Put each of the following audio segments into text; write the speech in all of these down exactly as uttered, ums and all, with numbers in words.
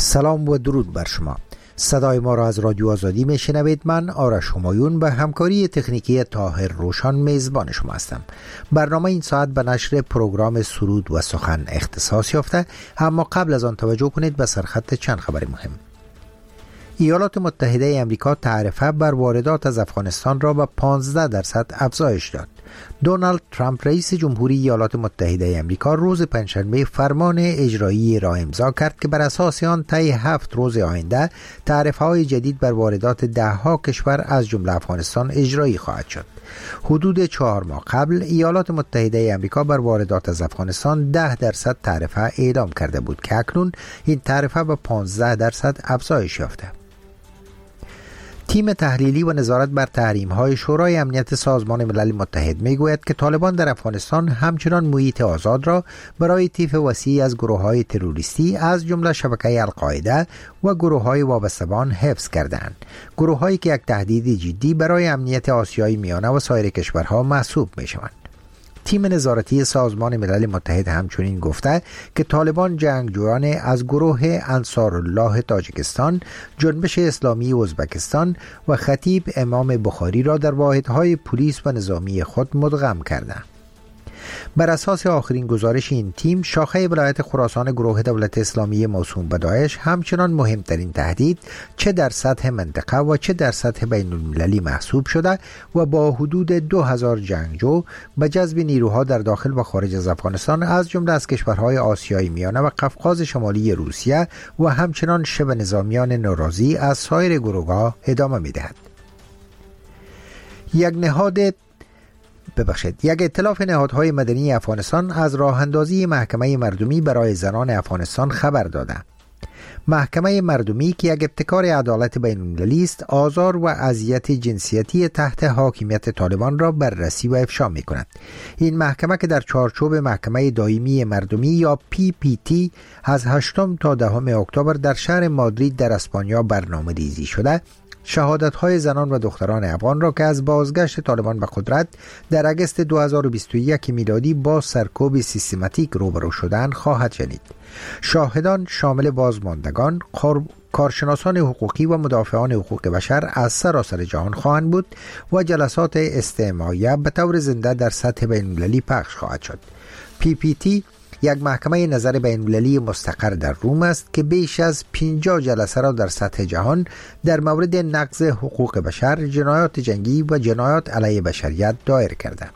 سلام و درود بر شما. صدای ما را از رادیو آزادی میشنوید. من آرش همایون به همکاری تکنیکی طاهر روشان میزبان شما هستم. برنامه این ساعت به نشر پروگرام سرود و سخن اختصاص یافته، اما قبل از آن توجه کنید به سرخط چند خبر مهم. ایالات متحده آمریکا تعرفه بر واردات از افغانستان را به پانزده درصد افزایش داد. دونالد ترامپ رئیس جمهوری ایالات متحده آمریکا روز پنجشنبه فرمان اجرایی را امضا کرد که بر اساس آن طی هفت روز آینده تعرفه‌های جدید بر واردات ده ها کشور از جمله افغانستان اجرایی خواهد شد. حدود چهار ماه قبل ایالات متحده آمریکا بر واردات از افغانستان ده درصد تعرفه اعلام کرده بود که اکنون این تعرفه به پانزده درصد افزایش یافته. تیم تحلیلی و نظارت بر تحریم‌های شورای امنیت سازمان ملل متحد می‌گوید که طالبان در افغانستان همچنان محیط آزاد را برای طیف وسیعی از گروه‌های تروریستی از جمله شبکه القاعده و گروه‌های وابسته به آن حفظ کردند. گروه‌هایی که یک تهدید جدی برای امنیت آسیای میانه و سایر کشورها محسوب می‌شوند. تیم نظارتی سازمان ملل متحد همچنین گفته که طالبان جنگجویان از گروه انصارالله تاجیکستان، جنبش اسلامی ازبکستان و خطیب امام بخاری را در واحدهای پلیس و نظامی خود مدغم کردند. بر اساس آخرین گزارش این تیم، شاخه ولایت خراسان گروه دولت اسلامی موسوم به داعش همچنان مهمترین تهدید چه در سطح منطقه و چه در سطح بین المللی محسوب شده و با حدود دو هزار جنگجو به جذب نیروها در داخل و خارج از افغانستان از جمله از کشورهای آسیای میانه و قفقاز شمالی روسیه و همچنان شبه نظامیان ناراضی از سایر گروه‌ها ادامه می‌دهد. یک نهاد ببخشید یک ائتلاف نهادهای مدنی افغانستان از راه اندازی محکمه مردمی برای زنان افغانستان خبر داده. محکمه مردمی که یک ابتکار عدالت بین المللی است، آزار و اذیت جنسیتی تحت حاکمیت طالبان را بررسی و افشا می کند. این محکمه که در چارچوب محکمه دائمی مردمی یا پی پی تی از هشتم تا دهم اکتبر در شهر مادرید در اسپانیا برنامه ریزی شده، شهادت‌های زنان و دختران افغان را که از بازگشت طالبان به قدرت در اگست دو هزار و بیست و یک میلادی با سرکوب سیستماتیک روبرو شدند خواهد شنید. شاهدان شامل بازماندگان، کارشناسان حقوقی و مدافعان حقوق بشر از سراسر جهان خواهند بود و جلسات استماعیه به طور زنده در سطح بین‌المللی پخش خواهد شد. پی پی تی یک محکمه نظر بین‌المللی مستقر در روم است که بیش از پنجاه جلسه را در سطح جهان در مورد نقض حقوق بشر، جنایات جنگی و جنایات علیه بشریت دایر کرده.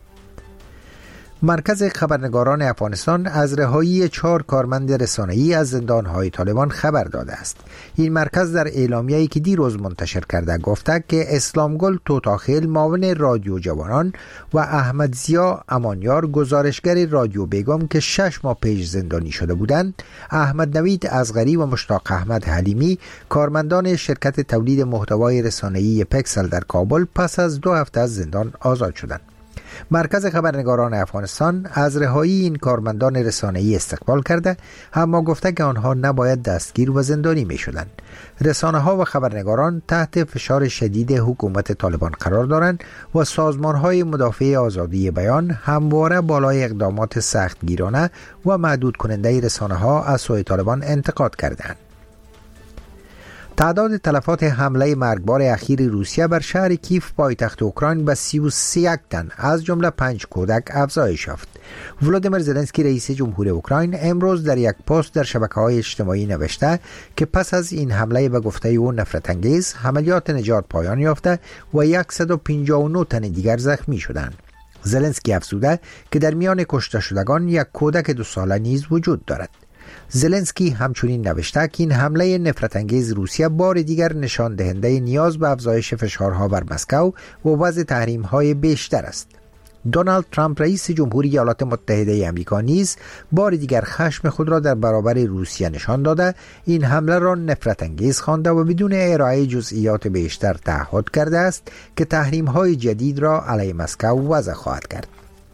مرکز خبرنگاران افغانستان از رهایی چهار کارمند رسانه‌ای از زندان‌های طالبان خبر داده است. این مرکز در اعلامیه‌ای که دیروز منتشر کرده گفته که اسلامگل توتاخیل معاون رادیو جوانان و احمد ضیا امانیار گزارشگر رادیو بیگم که شش ماه پیش زندانی شده بودند، احمد نوید اصغری و مشتاق احمد حلیمی کارمندان شرکت تولید محتوای رسانه‌ای پکسل در کابل پس از دو هفته از زندان آزاد شدند. مرکز خبرنگاران افغانستان از رهایی این کارمندان رسانه‌ای استقبال کرده، اما گفته که آنها نباید دستگیر و زندانی می شدند. رسانه‌ها و خبرنگاران تحت فشار شدید حکومت طالبان قرار دارند و سازمان‌های مدافع آزادی بیان همواره بالای اقدامات سختگیرانه و محدود کننده رسانه‌ها از سوی طالبان انتقاد کردند. تعداد تلفات حمله مرگبار اخیر روسیه بر شهر کیف پایتخت اوکراین به سی و سه تن از جمله پنج کودک افزایش یافت. ولادیمیر زلنسکی رئیس جمهور اوکراین امروز در یک پست در شبکه‌های اجتماعی نوشته که پس از این حمله به گفته او نفرت انگیز، عملیات نجات پایان یافته و صد و پنجاه و نه تن دیگر زخمی شدند. زلنسکی افزوده که در میان کشته شدگان یک کودک دو ساله نیز وجود دارد. زلنسکی همچنین نوشته که این حمله نفرت انگیز روسیه بار دیگر نشان دهنده نیاز به افزایش فشارها بر مسکو و وضع تحریم‌های بیشتر است. دونالد ترامپ رئیس جمهوری ایالات متحده آمریکا نیز بار دیگر خشم خود را در برابر روسیه نشان داده، این حمله را نفرت انگیز خوانده و بدون ارائه جزئیات بیشتر تعهد کرده است که تحریم‌های جدید را علیه مسکو وضع خواهد کرد.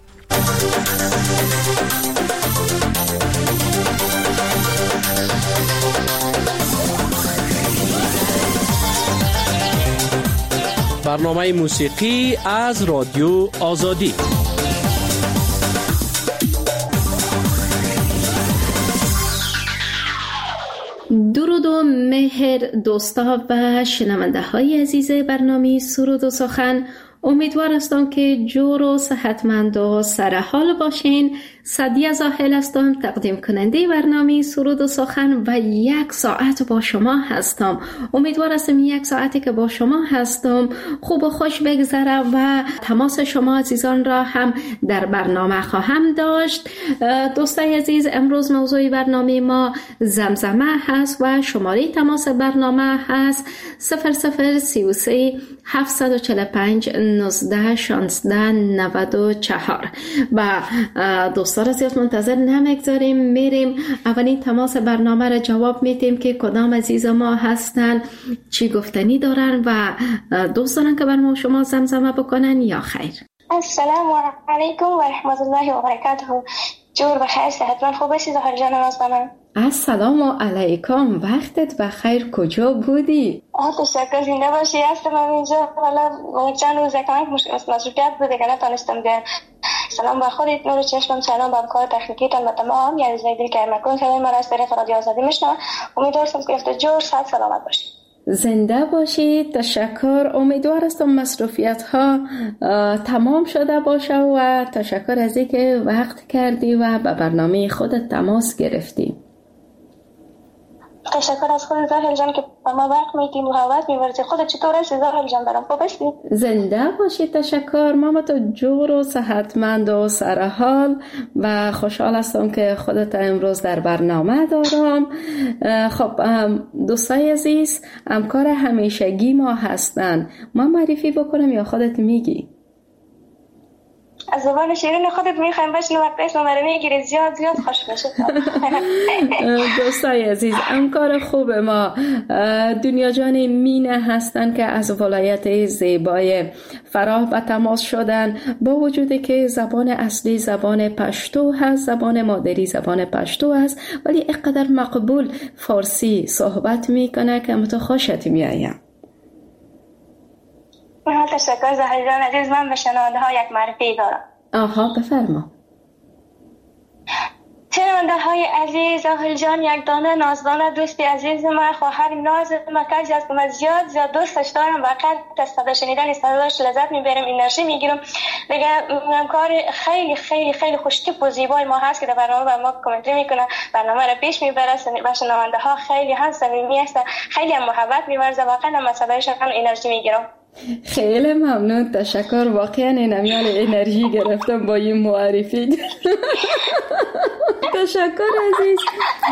برنامه موسیقی از رادیو آزادی. درود و مهر دوستا و شنونده های عزیز برنامه سرود و سخن. امیدوار هستم که جور و صحتمند و سرحال باشین. سعدیه زاهل هستم، تقدیم کننده برنامه سرود و سخن و یک ساعت با شما هستم. امیدوار هستم یک ساعتی که با شما هستم خوب و خوش بگذره و تماس شما عزیزان را هم در برنامه خواهم داشت. دوستای عزیز، امروز موضوع برنامه ما زمزمه هست و شماره تماس برنامه هست صفر صفر سی و سه هفتصد و چهل و پنج نوزده شانزده نود و چهار. و دوستان را زیاد منتظر نمیگذاریم، میریم اولین تماس برنامه را جواب میدیم که کدام عزیز ما هستن، چی گفتنی دارن و دوست دارن که بر ما شما زمزمه بکنن یا خیر. السلام علیکم و رحمت الله و برکاته. جور بخیر، صحتمند خوب باشی زهر جان نازدانم. السلام علیکم، وقتت بخیر، کجا بودی؟ آه تشکر، زنده باشی. هستم اینجا، والا چند روز کمک مصروفیت بوده که نتونستم بیام. سلام بر خودت، نور چشمم، سلام بر کار تکنیکیتان و تمام یعنی زیدی که مکن صدای من از طریق رادیو آزادی میشنوم. امیدوارم که افت جور صحت سلامت باشی. زنده باشید، تشکر. امیدوار هستم مصروفیت ها تمام شده باشه و تشکر از اینکه وقت کردی و به برنامه خودت تماس گرفتی. تشکر از خودت زاهل جان که با ما وقت میدی، محبت می‌ورزی. خودت چطور هستی زاهل جان؟ برام خوب هستی؟ زنده باشید، تشکر. ماما تو جور و صحتمند و سرحال و خوشحال هستم که خودت امروز در برنامه دارم. خب دوستای عزیز، همکار همیشگی ما هستن، ما معرفی بکنم یا خودت میگی؟ از زبان شیرین خودت میخوایم بشنو وقت اسم رو میگیری، زیاد زیاد خوش میشه. دوستای عزیز، همکار خوب ما دنیا جان مینه هستن که از ولایت زیبای فراه به تماس شدن، با وجودی که زبان اصلی زبان پشتو هست، زبان مادری زبان پشتو هست، ولی اینقدر مقبول فارسی صحبت میکنه که متو خوشت میایم. تشکر زهر جان عزیز. من به شنونده ها یک معرفی دارم. آها بفرما. شنونده های عزیز، زهر جان یک دانه نازدانه دوستی عزیز من، خواهر ناز من، کسی است که من زیاد زیاد دوستش دارم و قد از صدا شنیدن صداش لذت میبرم، انرژی میگیرم. دیگه همکار خیلی خیلی خیلی خوشتیپ و زیبای ما هست که در برنامه بر ما کامنتری میکنه، برنامه را پیش میبره و شنونده ها خیلی هم صمیمی هستن، خیلی هم محبت میورزه. واقعا من صدایش هم انرژی میگیرم. خیلی ممنون، تشکر. واقعا نمیال انرژی گرفتم با این معرفی. تشکر عزیز.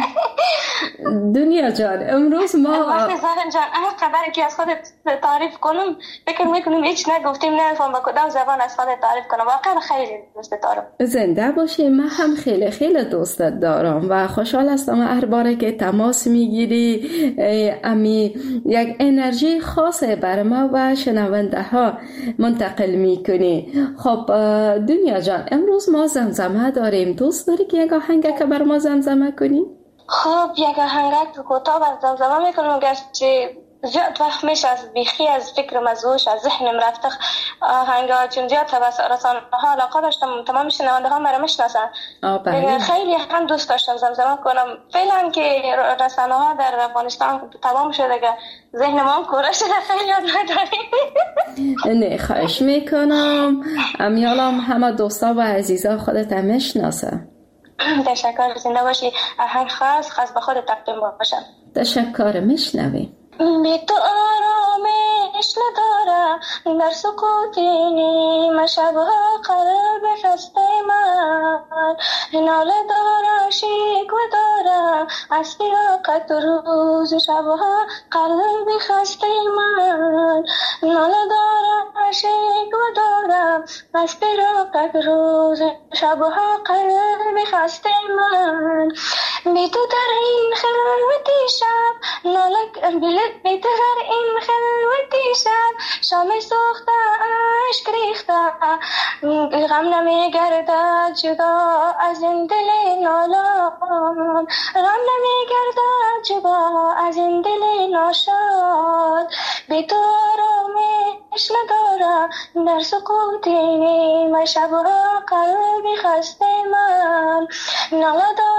دنیا جان، امروز ما وقتی زهر جان اما قدر که از خودت تعریف کنم فکر میکنم هیچ نگفتیم، نمیفهم با کدام زبان از خودت تعریف کنم. واقعا خیلی دوست دارم. زنده باشی. من هم خیلی خیلی دوستت دارم و خوشحال هستم هر باره که تماس میگیری امی یک انرژی خاصه بر ما و شنونده ها منتقل میکنی. خب دنیا جان، امروز ما زمزمه داریم. دوست داری که یک آهنگ که بر ما زمزمه کنی؟ خب یک آهنگ کوتاه بر زمزمه میکنم، گرچه زیاد وقت میشه از بیخی از فکرم از هوش از ذهنم رفته آهنگا، چون زیاد رسانه ها علاقه داشتم، تمام شنونده ها مرا میشناسن. خیلی هم دوست داشتم زمزمه کنم. فعلا که رسانه ها در افغانستان تمام شده که ذهن ما هم کوره شده، خیلی یاد نداریم. نه خواهش میکنم، امیالم همه دوستا و عزیزا خودت هم میشناسن. تشکر، زنده باشی. آهنگ خاص خاص به خود تقدیم باشم. تشکر، میشنویم. بی تو آرامش ندارم در سکوت نیمه شبها، قلب خسته من ناله دارم، شکوه دارم از فراقت روز شبها، قلب خسته من ناله دارم، شکوه دارم از فراقت روز شبها، قلب خسته من. بی تو در این خلوتی شب ناله بلد، بی تو در این خلوتی شب شام سوخته عشق ریخته، غم نمی گردد جدا از این دل نالان، غم نمی گردد جدا از این دل ناشاد. بی تو آرامش ندارم در سکوت نیمه شبها، قلبی خسته من ناله دارم،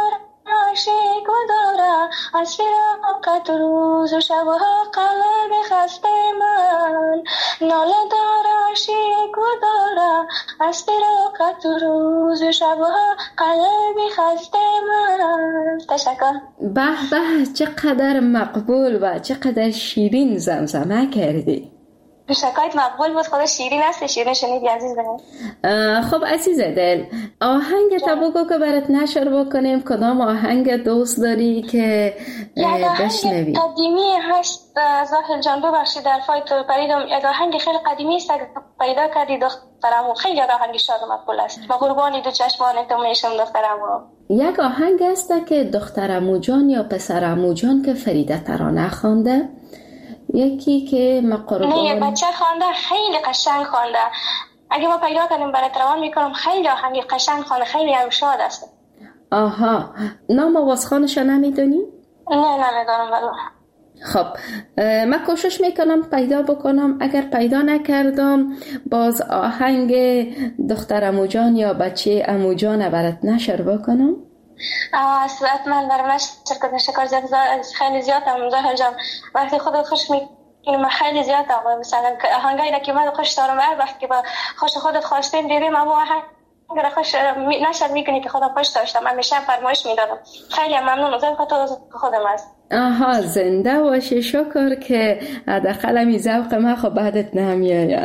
عاشق داره از فراقت روز و شبها قلب خسته من ناله داره عاشق داره از فراقت روز و شبها قلب خسته من. تشکر. به به، چقدر مقبول و چقدر شیرین زمزمه کردی. شکایت مقبول بود، خدا شیرین است، شیرین شنیدی عزیز دل. خب عزیز دل، آهنگ تا بگو که برات نشر بکنیم. کدام آهنگ دوست داری که بشنوی؟ یک قدیمی هست زاهل جان، ببخشید در فایت پریدم. یک آهنگ خیلی قدیمی است پیدا کردی دخترمو، خیلی آهنگ شاد و مقبول است. با قربانی دو چشمان تو میشم دخترمو. یک آهنگ است که دخترمو جان یا پسرمو جان که فریده ترانه خوانده، یکی که مقربان نه یه بچه خوانده، خیلی قشنگ خوانده. اگه ما پیدا کنیم برات روان میکنم. خیلی آهنگ قشنگ خوانده، خیلی هم شاد است. آها، نام آوازخوانش نمیدونی؟ نه نمیدونم والله. خب من کوشش میکنم پیدا بکنم. اگر پیدا نکردم باز آهنگ دختر عمو جان یا بچه عمو جان برات نشر بکنم. اصلاً من در نشر کردن شکر زیاد خیلی زیاد هم زهر جان وقتی خودت خوش میکنی خیلی زیاد هم مثلا آهنگایی که من خوش دارم هر وقت که با خوش خودت خواستین دیدیم اما آهنگ را خوش نشر میکنی که خودم خوش داشتم من میشه فرمایش میدادم. خیلی ممنون از خودم است. آها زنده باشی، شکر که حداقل می ذوق من خب بعدت نمیاد.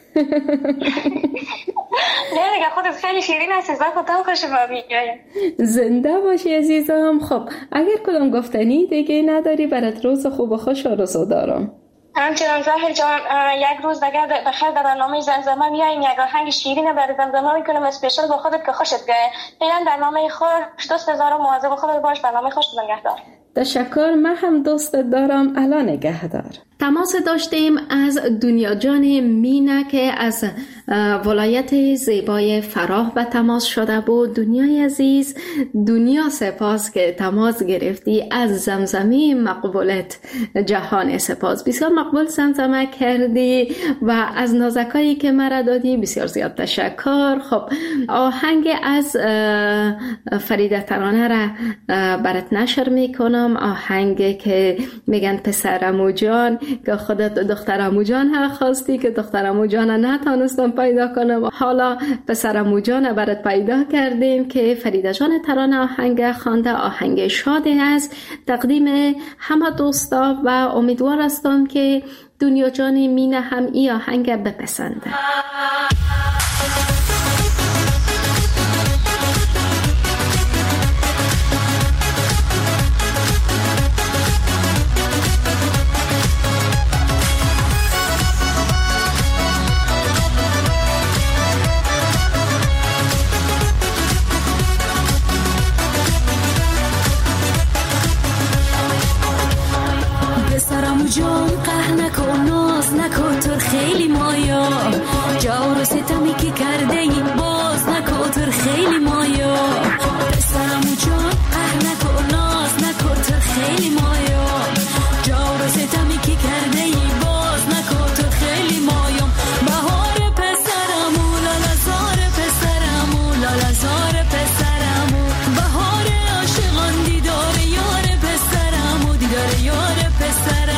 نه دیگه خودت خیلی شیرین هستی، زن خودم خوش میاد. زنده باشی عزیزم. خب اگر کدام گفتنی دیگه نداری برات روز خوب و خوش آرزو دارم. همچنان زاهر جان یک روز دیگه بخیر در برنامه زمزمه میاییم، یک آهنگ شیرین برای زمزمه میکنم اسپیشال با خودت که خوشت بیاد. فعلا برنامه خوش دوست دارم، مواظب خودت باش. برنامه خوش نگهدار. تشکر، من هم دوستت دارم. الان نگهدار. تماس داشتیم از دنیا جان مینه که از ولایت زیبای فراه به تماس شده بود. دنیای عزیز، دنیا سپاس که تماس گرفتی. از زمزمه مقبولت جهان سپاس. بسیار مقبول زمزمه کردی و از نازکایی که مرا دادی بسیار زیاد تشکر. خب آهنگ از فریده ترانه را برات نشر میکنم. آهنگ که میگن پسر عمو جان که خودت دختر عمو جان ها خواستی که دختر عمو جان نتونستم پیدا کنم. حالا پسر عمو جان برات پیدا کردیم که فریده جان ترانه آهنگ خوانده. آهنگ شاد است تقدیم همه دوستا و امیدوار هستم که دنیا جان مینه هم این آهنگ بپسنده. جان قهر نکن ناز نکن تر خیلی مایا جور و ستمی که کرده ای باز نکن تر خیلی مایا پسرم جان قهر نکن ناز نکن تر خیلی مایا جور و ستمی که کرده ای باز نکن تر خیلی مایا بهار پسرم و لالزار پسرم و لالزار پسرم بهار عاشقان دیدار یار پسرم و دیدار یار پسرم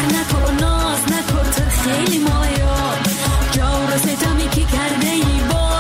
خیلی مایا جور و ستمی که کرده ای با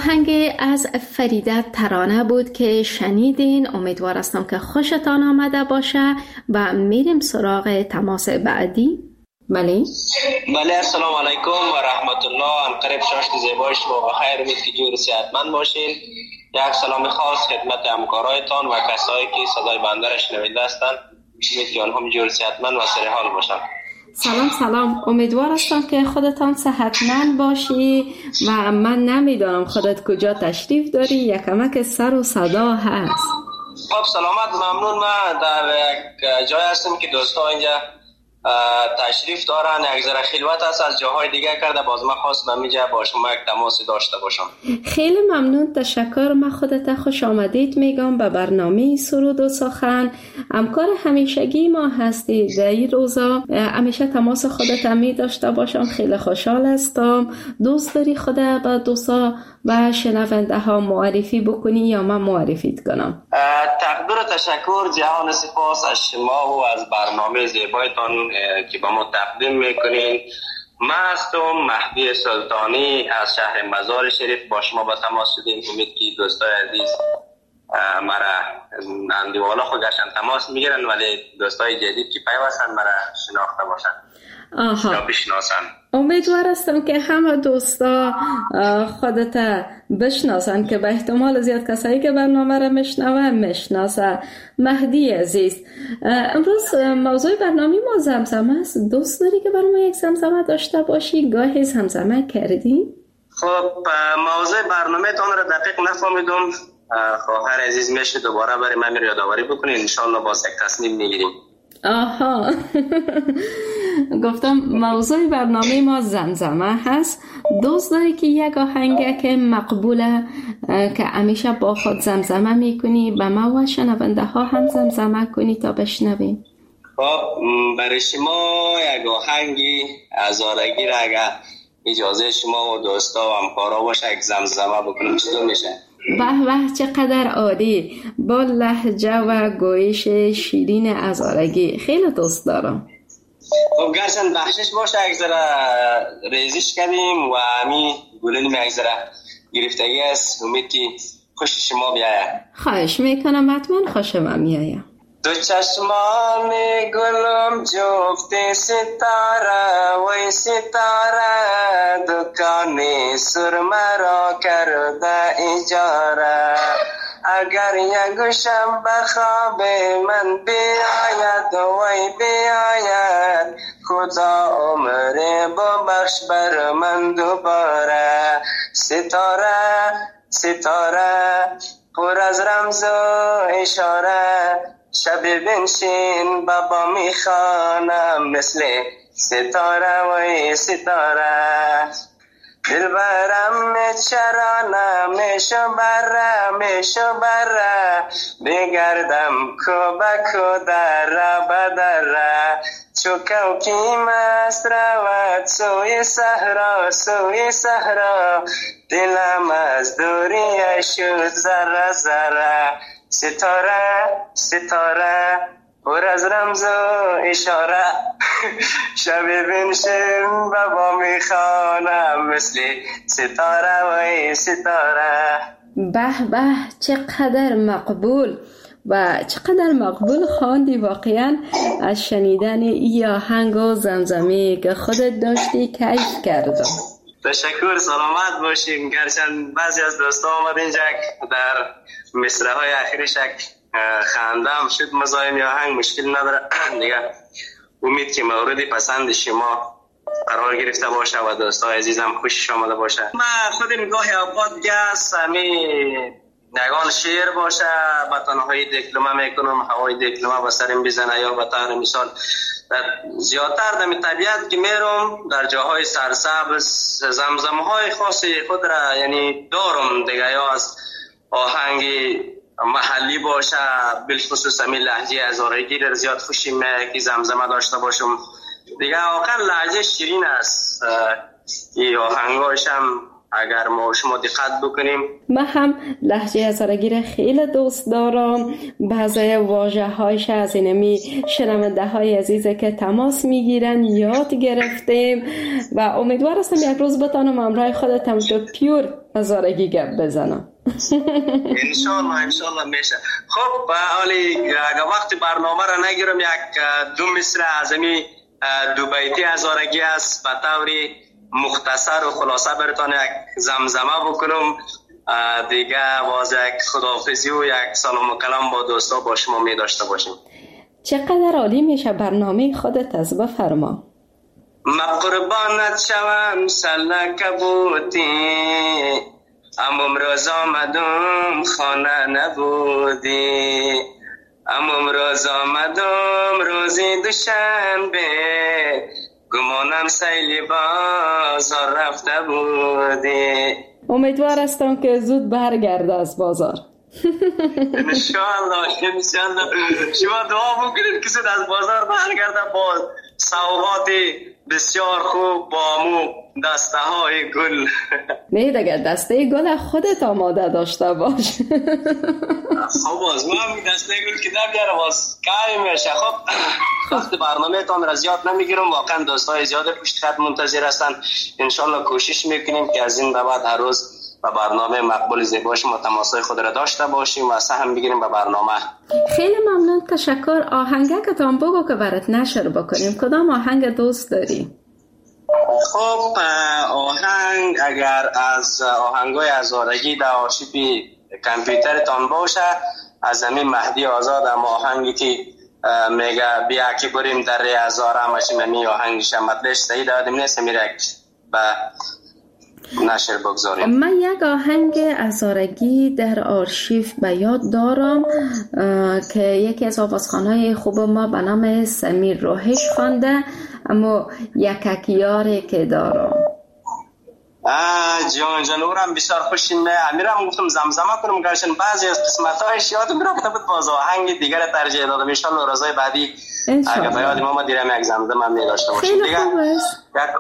آهنگ از فریده ترانه بود که شنیدین. امیدوار هستم که خوشتان آمده باشه و میریم سراغ تماس بعدی. بله بله السلام علیکم و رحمت الله. ان قریب شاشت زیبای شما و خیر، امید که جور صحتمند باشین. یک سلام خاص خدمت همکارایتان و کسایی که صدای بنده را شنونده هستند. امید که آنها جور صحتمند و سر حال باشند. سلام سلام، امیدوار هستم که خودتان صحتمند باشی و من نمیدانم خودت کجا تشریف داری، یک کمک سر و صدا هست. خب سلامت، ممنون. من در یک جای هستم که دوستا اینجا تشریف دارن، یک ذره خلوت است، از جاهای دیگه کرده، باز من خواستم اینجا با شما یک تماسی داشته باشم. خیلی ممنون، تشکر. من خودت خوش آمدید میگم به برنامه سرود و سخن. همکار همیشگی ما هستی در این روزا، همیشه تماس خودت می داشته باشم. خیلی خوشحال هستم. دوست داری خودت با دوستا و شنونده ها معرفی بکنی یا من معرفیت کنم؟ تقدیر و تشکر، جهان سپاس از شما و از برنامه زیبایتان که با ما تقدیم میکنین. من هستم مهدی سلطانی از شهر مزار شریف، با شما با تماس شدیم. امید که دوستای عزیز مرا اندیوالا خود گشتن تماس میگیرن، ولی دوستای جدید که پیوستن مرا شناخته باشن. آها، امیدوار هستم که همه دوستا خودت بشناسن، که به احتمال زیاد کسایی که برنامه را میشنوه میشناسه. مهدی عزیز، امروز موضوع برنامه ما زمزمه است. دوست داری که برای ما یک زمزمه داشته باشی؟ گاهی زمزمه کردی؟ خب موضوع برنامه تان را دقیق نفهمیدم. خواهر عزیز میشه دوباره برای من یادآوری بکنین، انشالله باز یک تصمیم میگیریم. آها گفتم موضوع برنامه ما زمزمه هست. دوست داری که یک آهنگ که مقبوله که همیشه با خود زمزمه میکنی به ما و شنونده ها هم زمزمه کنی تا بشنویم؟ خب برای شما یک آهنگی هزارگی را اگر اجازه شما و دوستا و همکارا باشه یک زمزمه بکنیم چطور میشه؟ به به، چقدر عالی، با لهجه و گویش شیرین هزارگی. خیلی دوست دارم. خب گرچند بخشش باشه یک ذره ریزش کردیم و همین گلنیم یک ذره گرفتگی است. امید که خوش شما بیاید. خواهش میکنم، حتما خوش من میایم. دو چشمان گلم جفت ستاره وی ستاره، دکان سرمه را کرده اجاره. اگر یکشم به خواب من بیاید وی بیاید، خدا عمر ببخش بر من دوباره. ستاره ستاره پر از رمز و اشاره، شب بنشین بابا میخوانم مثل ستاره و ستاره. دل برم چرانه میشو بره میشو بره، بگردم کو به کو در بدره. چو کوکی مست رود سوی صحرا سوی صحرا، دلم از دوری شد ذره ذره. ستاره ستاره پر از رمز و اشاره، شب بنشین بابا میخوانم مثل ستاره و ستاره. به به، چقدر مقبول و چقدر مقبول خواندی. واقعا از شنیدن این آهنگ و زمزمه که خودت داشتی کیف کردم. تشکر، سلامت باشیم. گرچند بعضی از دوستا آمد اینجا در مصرع های اخیرش خندم شد، مزاحم آهنگ مشکل نداره دیگه. امید که مورد پسند شما قرار گرفته باشه و دوستای عزیزم خوشش آمده باشه. من خودم گاهی اوقات گس همی نگان شعر باشه به تنهایی دیکلمه میکنم، هوای دیکلمه به سرم بزنه، یا به طور مثال زیادتر در طبیعت که میرم در جاهای سرسبز زمزمه های خاصی خود را یعنی دارم دیگه، یا از آهنگ محلی باشه، بالخصوص همین لهجه هزارگی را زیاد خوشیم که زمزمه داشته باشم دیگه. واقعا لهجه شیرین است، این آهنگاش هم اگر ما شما دقت بکنیم. من هم لهجه هزارگی را خیلی دوست دارم. بعضی واژه هایش از اینمی شنونده های عزیزه که تماس میگیرن یاد گرفتیم و امیدوار هستم یک روز بتانم همراه خودتم تو پیور هزارگی گپ بزنم. انشالله انشالله میشه. خب حالی اگر وقت برنامه را نگیرم یک دو مصرع از امی دو بیتی هزارگی است به طوری مختصر و خلاصه براتون یک زمزمه بکنم دیگه باز یک خداحافظی و یک سلام و کلام با دوستا با شما می داشته باشیم. چقدر عالی میشه برنامه خودت از بفرما. ما قربانت شوم سلک بودی اما امروز آمدم خانه نبودی اما امروز آمدم روزی دوشنبه گمانم سیلی بازار رفته بودی. امیدوار هستم که زود برگرده از بازار. انشاءالله انشاءالله. شما دعا بکنید که زود از بازار برگرده با سوغات بسیار خوب با مو دسته های گل. نه دیگه دسته گل خودت آماده داشته باش. خب باز من دسته گل که نمیاره باز کاری میشه. خب وقت برنامه تان را زیاد نمیگیرم. واقعا دوستای زیاد پشت خط منتظر هستن. انشالله کوشش میکنیم که از این به بعد هر روز با برنامه مقبول زیبا شما تماسای خود را داشته باشیم و سهم بگیریم به برنامه. خیلی ممنون، تشکر. آهنگکتان بگو که برات نشر بکنیم. کدام آهنگ دوست داری؟ خب آهنگ اگر از آهنگای هزارگی در آرشیو کامپیوترتان باشه از همین مهدی آزاد هم آهنگی که میگه بیا که بریم در ری هزار همشیم همی آهنگش مطلش صحیح دادیم نیست میره به نشر بگذاریم. من یک آهنگ هزارگی در آرشیو به یاد دارم که یکی از آوازخوانای خوب ما به نام سمیر روحش خوانده، اما یک یاری که دارم. جان جانورم بسیار خوشیم. امیرم گفتم زمزمه کنم گرچه بعضی از قسمت‌هایش یادم میرفته بود باز آهنگ دیگر ترجیح دادم. ان شاء الله روزهای بعدی اگه به یاد ما دیرم یک زمزمه می داشته باشیم. خیلی خوب است.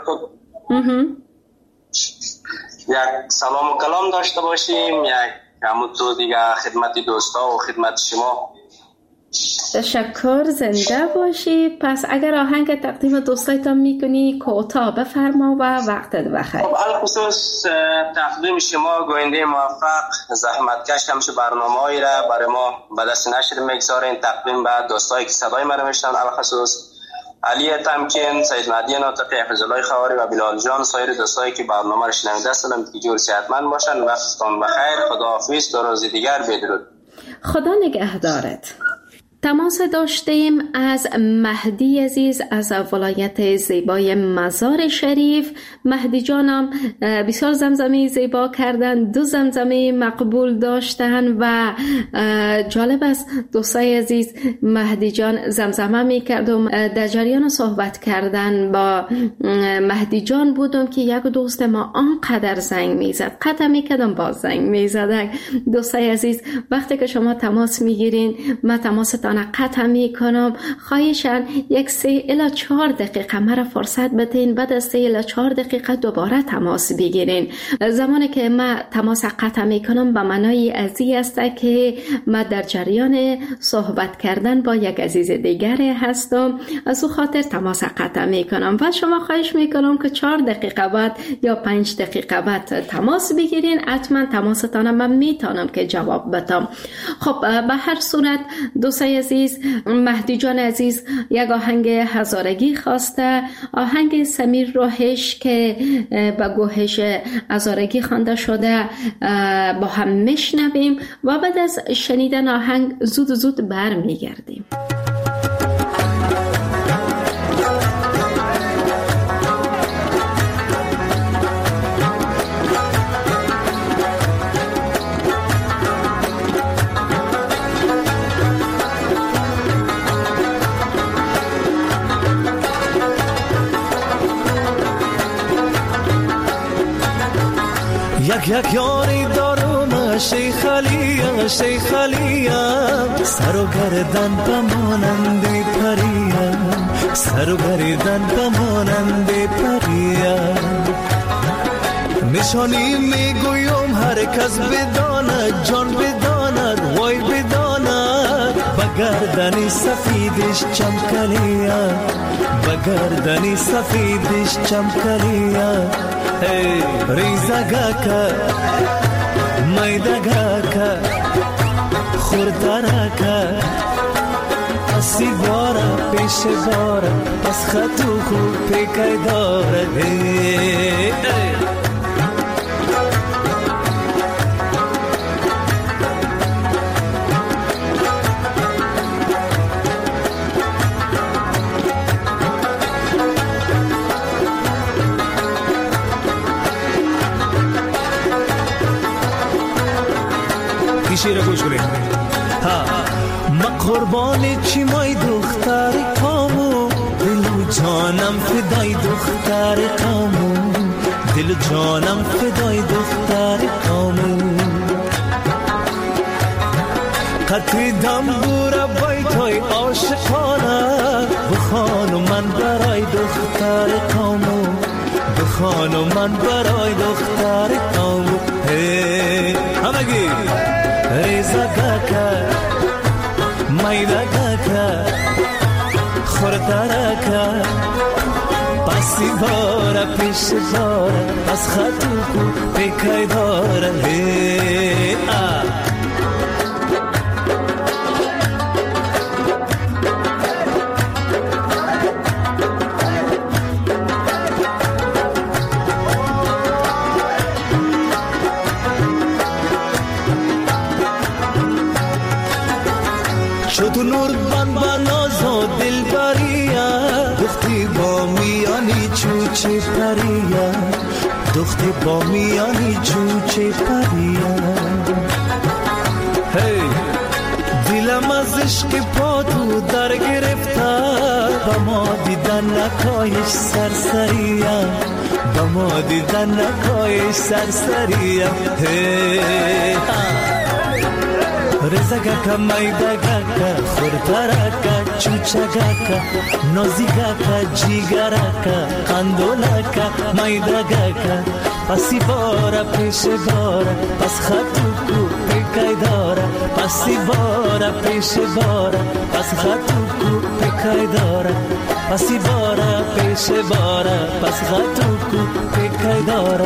یک سلام و کلام داشته باشیم. یک همون تو دیگه خدمت دوستا و خدمت شما. تشکر، زنده باشی. پس اگر آهنگ تقدیم دوستایتان میکنی کوتاه بفرما و وقتت بخیر. خب الخصوص تقدیم شما گوینده موفق زحمتکش همشه برنامه هایی را برای ما به دست نشر میگذارین. تقدیم به دوستایی که صدای ما رو میشنن، الخصوص علی تمکین، سید مهدی ناطقی، حفظ الله خواری و بلال جان، سایر دوستایی که برنامه رو شنونده هستند که جور صحتمند باشن. وقتتون بخیر. خداحافظ. تا روز دیگر بدرود. خدا نگهدارت. تماس داشتیم از مهدی عزیز از ولایت زیبای مزار شریف. مهدی جانم بسیار زمزمه زیبا کردن، دو زمزمه مقبول داشتن و جالب است دوستای عزیز مهدی جان زمزمه می کردم. در جریان صحبت کردن با مهدی جان بودم که یک دوست ما آنقدر زنگ می زد، قطع می کردم باز زنگ می زد. دوستای عزیز وقتی که شما تماس می گیرین ما تماستان قطع می کنم. خواهشاً یک سه الی چهار دقیقه مرا فرصت بدین. بعد از سه الی چهار دقیقه دوباره تماس بگیرین. زمانی که ما تماس قطع می کنم به معنای ازی است که ما در جریان صحبت کردن با یک عزیز دیگر هستم، از او خاطر تماس قطع می کنم و شما خواهش می کنم که چهار دقیقه بعد یا پنج دقیقه بعد تماس بگیرین. حتما تماستان من میتونم که جواب بدم. خب به هر صورت دوستای عزیز، مهدی جان عزیز یک آهنگ هزارگی خواسته، آهنگ سمیر روحش که با گوهش هزارگی خوانده شده با هم میشنویم و بعد از شنیدن آهنگ زود زود برمیگردیم. یک یک یاری دارم شیخ علیم شیخ علیم، سر و گردن بمانند پریم، سر و گردن بمانند پریم. نشانی میگویم هر کس بداند جان بداند وای بداند بگردنی سفیدش چمکلیا بگردنی سفیدش چمکلیا ریزگاکا میدگاکا خوردرکا پسی بارا پیش بارا پس خطو خوب پیکای داره شیر گوش کنید. ها ما قربان چی مای دختر کامو دل و جانم فدای دختر کامو دل و جانم فدای دختر کامو قطری دنبور بیتای عاشقانه بخوانو من برای دختر کامو بخوانو من برای دختر کامو همگی ریزگاکا میدگاکا خوردرکا پسی بارا پیش بارا از خطو کو پیکای داره تو نور بان بانازو دل بریا دختی با میانی چوچه پریا دختی با میانی چوچه پریا هی دلم از عشق پاتو در گرفته با ما دیدن نکایش سرسریا با ما دیدن نکایش سرسریا هی رزگاکا میدگاکا خوردرکا چوچگاکا نازیگاکا جیگرکا قندولاکا میدگاکا پسی بارا پیش بارا پس خطو کو پیکای دارا پسی بارا پیش بارا پس خطو کو پیکای دارا پسی بارا پیش بارا پس خطو کو پیکای دارا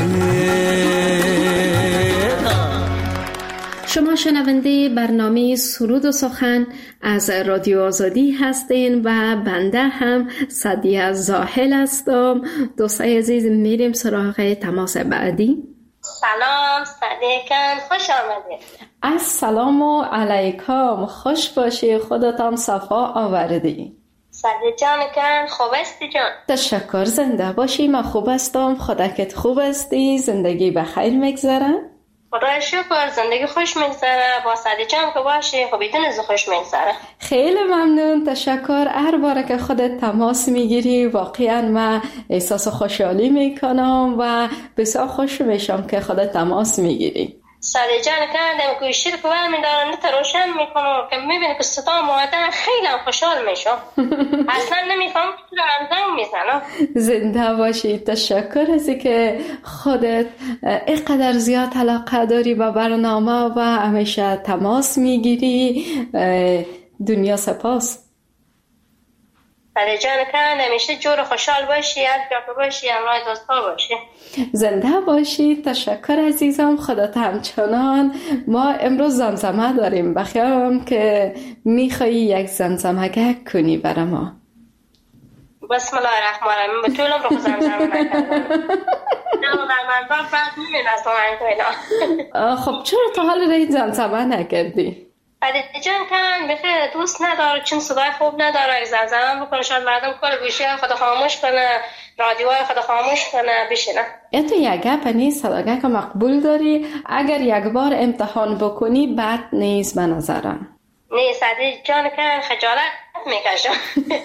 شما شنونده برنامه سرود و سخن از رادیو آزادی هستین و بنده هم سعدیه زاهل هستم. دوستای عزیز میریم سراغ تماس بعدی. سلام صدیقان، خوش آمدید. السلام علیکم، خوش باشی، خودتان صفا آوردی. سعدیه جان کن، خوب هستی جان؟ تشکر، زنده باشی. من خوب هستم، خودت خوب هستی؟ زندگی بخیر میگذره؟ خدا شکر، زندگی خوش میگذره. با سعدیه جان که باشی خب بدون از خوش میگذره. خیلی ممنون، تشکر. هر بار که خودت تماس میگیری واقعا من احساس خوشحالی میکنم و بسیار خوش میشم که خودت تماس میگیری. سعدیه جان کردم که شیر که ور میدارم نت روشن میکنم که میبینی که صدا مادر خیلی خوشحال میشم. اصلا نمیفهم که رمزنگ میزنم. زنده باشی، تشکر از که خودت اینقدر زیاد علاقه داری به برنامه و همیشه تماس میگیری. دنیا سپاس. سعدیه جان کن همیشه جور خوشحال باشی، از جا باشی، همراه دوستا باشی. زنده باشی، تشکر عزیزم. خودت همچنان. ما امروز زمزمه داریم، بخیرم که میخوایی یک زمزمه کنی برای ما. بسم الله الرحمن الرحیم. به طولم رو زمزمه نکردم. نه در منظر بعد میبین از آهنگ. خب چرا تا حال رای زمزمه نکردی؟ سعدیه جان کن بخیر دوست نداره، چون صدای خوب نداره، زمزمه بکنه شاید مردم کل گوشی خود خاموش کنه، رادیوهای خود خاموش کنه بشینه. این تو یک گپ نیست، صداگه که مقبول داری. اگر یک بار امتحان بکنی بد نیست به نظرم. نه سعدیه جان کن خجالت میکشم.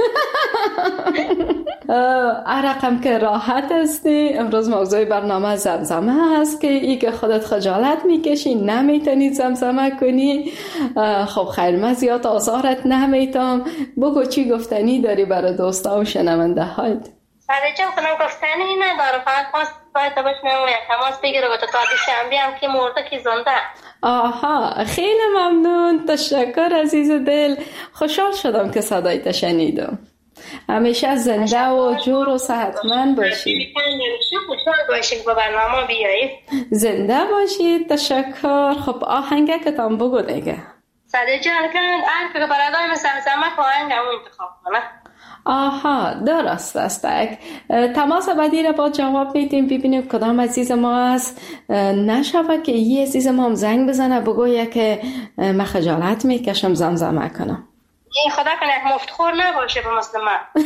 رقم که راحت هستی. امروز موضوع برنامه زمزمه هست که ای که خودت خجالت میکشی نمیتونی زمزمه کنی. خب خیر، من زیاد آزارت نمیتم. بگو چی گفتنی داری برای دوستا و شنونده هایت. سعدیه جان کنم گفتنی نداره، فقط خواست پای تا بشنم و یک تماس بگیره و تا تا شنبه هم که مرده که زنده. آها خیلی ممنون، تشکر عزیز دل، خوشحال شدم که صدایت شنیدم. همیشه زنده و جور و صحتمند باشید. خوشحال باشید با برنامه بیایید. زنده باشید، تشکر. خب آهنگه که تام بگو دیگه. صدای جان کن هر که برادرم زمزمه که آهنگ همون انتخاب کنه. آها درست است. تماس بعدی را با جواب میدیم، ببینیم کدام عزیز ما است. نشود که یه عزیز ما هم زنگ بزنه بگویه که من خجالت میکشم زمزمه کنم. این خدا کنه یک مفتخور نباشه به مثل من.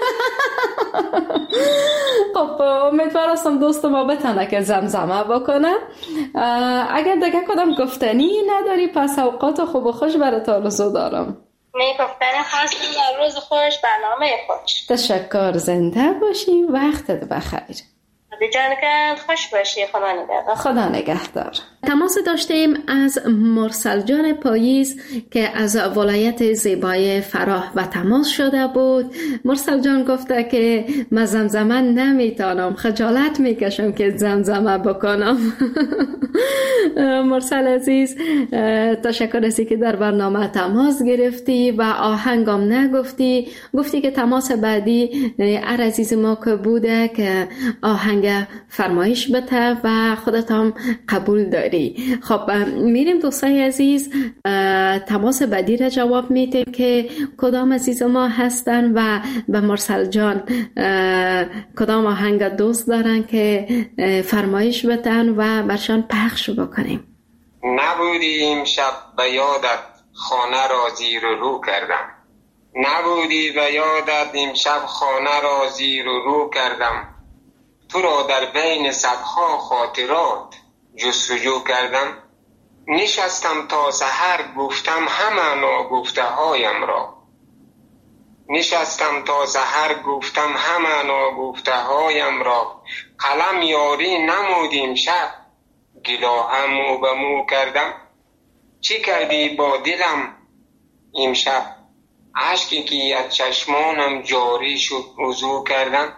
خب امیدوارم دوست ما بتونه که زمزمه بکنه. اگر دیگه کدام گفتنی نداری پس اوقات خوب و خوش برات آرزو دارم. نه گفتنی خواستم در روز خوش برنامه خوش. تشکر، زنده باشی، وقتت بخیر. جان کن خوش باشی، خدا نگهدار. خدا نگهدار. تماس داشتیم از مرسل جان پاییز که از ولایت زیبای فراه و تماس شده بود. مرسل جان گفته که من زمزمه نمیتونم، خجالت میکشم که زمزمه بکنم. مرسل عزیز تشکر هستی که در برنامه تماس گرفتی و آهنگم نگفتی، گفتی که تماس بعدی ار عزیز ما که بوده که آهنگ فرمایش بده و خودت هم قبول داری. خب میریم دوستای عزیز تماس بعدی را جواب میدیم که کدام عزیز ما هستن و به مرسل جان کدام آهنگ دوست دارن که فرمایش بدن و برشان پخش بکنیم. نبودی امشب به یادت خانه را زیر و رو کردم، نبودی به یادت امشب خانه را زیر و رو کردم، تو را در بین صدها خاطرات جستجو کردم، نشستم تا سحر گفتم همه ناگفته هایم را، نشستم تا سحر گفتم همه ناگفته هایم را، قلم یاری نمودیم شب گلاهم مو به مو کردم، چی کردی با دلم امشب اشکی که از چشمانم جاری شد وضو کردم،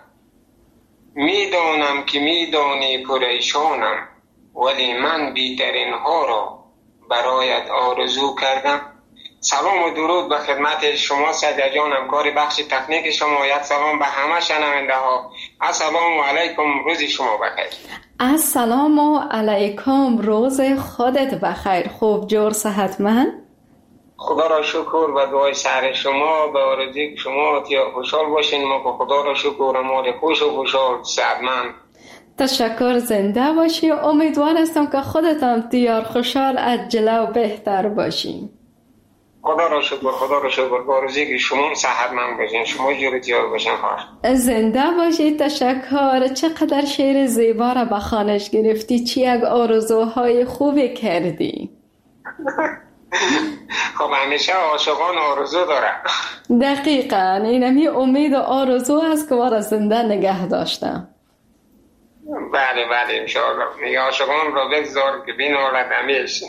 میدانم که میدانی پریشانم ولی من بیترین ها را برایت آرزو کردم. سلام و درود به خدمت شما سعید جان، همکار بخش تکنیک شما. یک سلام به همه شنونده ها. السلام علیکم، روز شما بخیر. السلام علیکم، روز خودت بخیر. خوب جور صحتمند؟ خدا را شکر و دعای سر شما به آرزوی شما یا خوشحال باشین. ما که خدا را شکر مال خوش و خوشحال صحتمند. تشکر، زنده باشی. امیدوار هستم که خودت هم دیار خوشحال عجله و بهتر باشی. خدا را شکر، خدا را شکر به آرزوی که شما صحتمند باشین، شما جور دیار باشین. خواهر زنده باشی. تشکر. چقدر شعر زیبا را به خوانش گرفتی، چی یک آرزوهای خوبی کردی. خب همیشه عاشقان آرزو داره. دقیقاً اینمی امید و آرزو هست که ما را زنده نگه داشتم. بله بله انشاءالله. میگه عاشقان را بگذار که بینالت همیشه.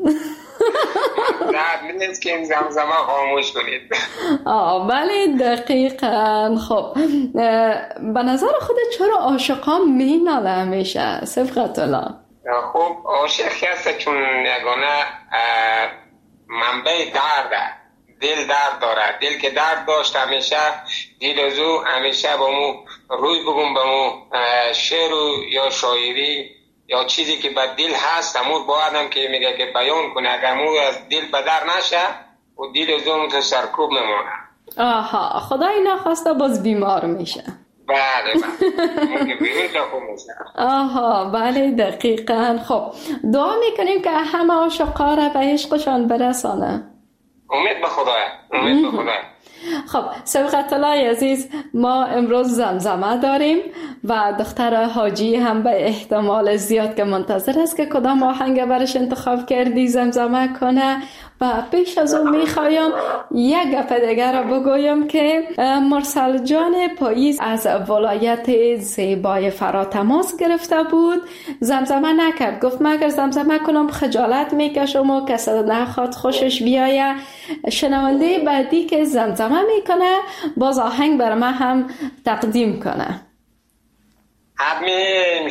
نه نیست که این زمزمه خاموش کنید. آه بله دقیقاً. خب به نظر خودت چرا عاشقان میناله همیشه؟ صفقت الله. خب عاشق هست چون یگانه منبع درده، دل درد داره. دل که درد داشت همیشه دل از او همیشه با مو روی بگم با مو شعر یا شاعری یا چیزی که به دل هست همون باید هم که میگه که بیان کنه. اگر مو از دل بدر نشه و دل از اون تو سرکوب میمونه. آها خدای نخواسته باز بیمار میشه. بله بله. آها بله دقیقاً. خب دعا میکنیم که همه عاشقا را به عشقشان برسانه. امید به خدای، امید به خدای. خب سبقت الله عزیز، ما امروز زمزمه داریم و دختر حاجی هم به احتمال زیاد که منتظر است که کدام آهنگ برش انتخاب کردی زمزمه کنه. و پیش از اون میخوایم یک گپ دیگر را بگویم که مرسل جان پاییز از ولایت زیبای فرا تماس گرفته بود، زمزمه نکرد. گفت من اگر زمزمه کنم خجالت میکشم و کسی نخواد خوشش بیایه. شنونده بعدی که زمزمه میکنه باز آهنگ بر من هم تقدیم کنه. حتمی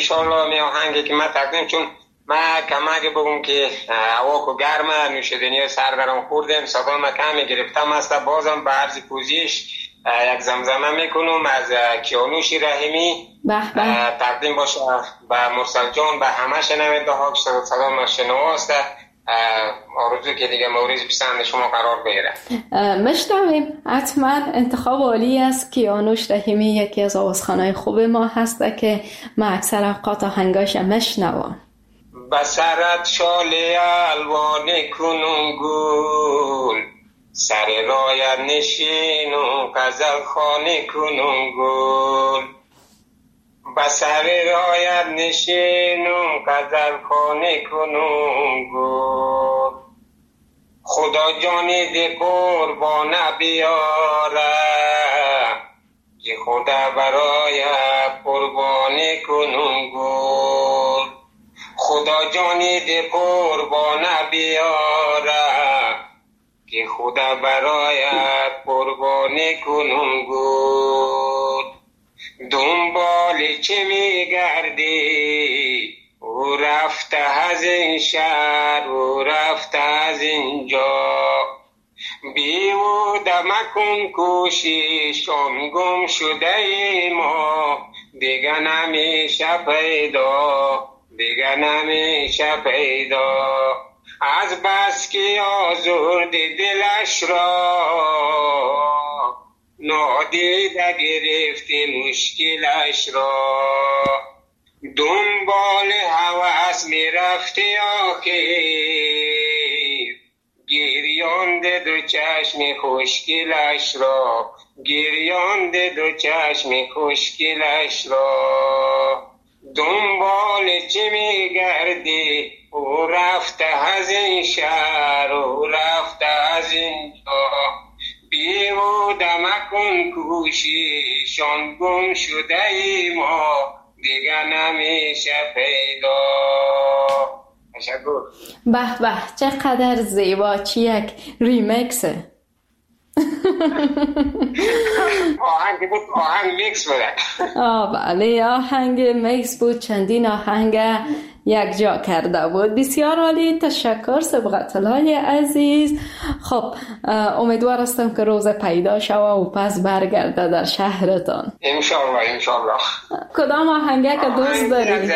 انشالله می آهنگی که من تقدیم، چون من کمک بگم که هوا کو گرمه، نوشیدنی سردرم خوردم، صدا ما کمی گرفتم است، بازم به عرض پوزیش یک زمزمه میکنم از کیانوش رحیمی تقدیم باشه به مرسل جان، به همه شنونده ها که صدا ما شنواست. آرزو که دیگه مورد پسند شما قرار بگیره. مشتمیم حتما انتخاب عالی است. کیانوش رحیمی یکی از آوازخوانای خوب ما هست که ما اکثر اوقات آهنگاش مشنوام. بسرت شاله الوان کنون گل، سر رایت نشین و غزل خانه کنون گل، بسر رایت نشین و غزل خانه کنون گل، خدا جانی دی قربان بیاره که خدا برای قربان کنون گل، خدا جانی دی قربان بیاره که خدا برایت قربان کنون گل، دنبال چه میگردی او رفته از این شهر او رفته از اینجا، بیهوده مکن کوشش آن گم شده ای ما، دیگه نمیشه پیدا دیگه نمیشه پیدا، از بس که آزردی دلش را نادیده گرفتی مشکلش را، دنبال هوس میرفتی آخر گریانده دو چشم خوشگلش را، گریانده دو چشم خوشگلش را، دنبال چی میگردی او رفته از این شهر او رفته از اینجا، بیهوده مکن کوشش آن گم شده ای ما، دیگه نمیشه پیدا. تشکر. به به چقدر زیبا، چی یک ریمکسه. آهنگ بود، آهنگ میکس بود. آه بله آهنگ میکس بود، چندین آهنگ یک جا کرده بود. بسیار عالی، تشکر سبقت‌الله عزیز. خب امیدوار هستم که روز پیدا شوه و پس برگرده در شهرتان. انشالله انشالله. کدام آهنگه که دوست داری؟